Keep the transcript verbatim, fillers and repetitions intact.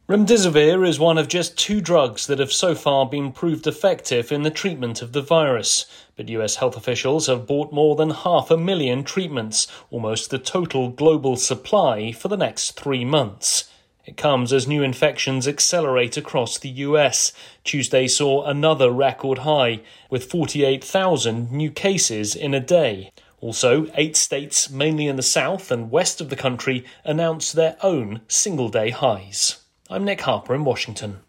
Remdesivir is one of just two drugs that have so far been proved effective in the treatment of the virus. But U S health officials have bought more than half a million treatments, almost the total global supply for the next three months. It comes as new infections accelerate across the U S. Tuesday saw another record high, with forty-eight thousand new cases in a day. Also, eight states, mainly in the south and west of the country, announced their own single-day highs. I'm Nick Harper in Washington.